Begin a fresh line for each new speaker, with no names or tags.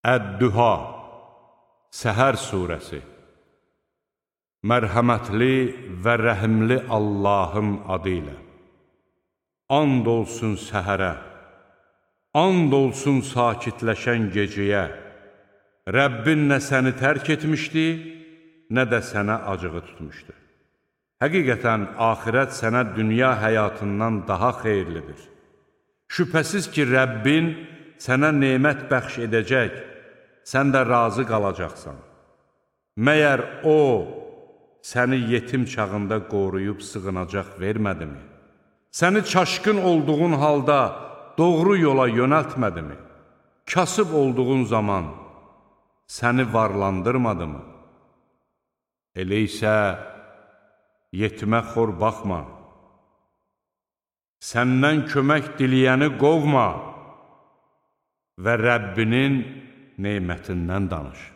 Əd-Duha, Səhər surəsi. Mərhəmətli və rəhimli Allahın adı ilə. And olsun səhərə, and olsun sakitləşən gecəyə. Rəbbin nə səni tərk etmişdi, nə də sənə acığı tutmuşdu. Həqiqətən, axirət sənə dünya həyatından daha xeyirlidir. Şübhəsiz ki, Rəbbin sənə nemət bəxş edəcək, sən də razı qalacaqsan. Məyər O, səni yetim çağında qoruyub sığınacaq vermədimi? Səni çaşqın olduğun halda doğru yola yönəltmədimi? Kasıb olduğun zaman səni varlandırmadımı? Elə isə yetimə xor baxma, səndən kömək diləyəni qovma və Rəbbinin nemətindən danış.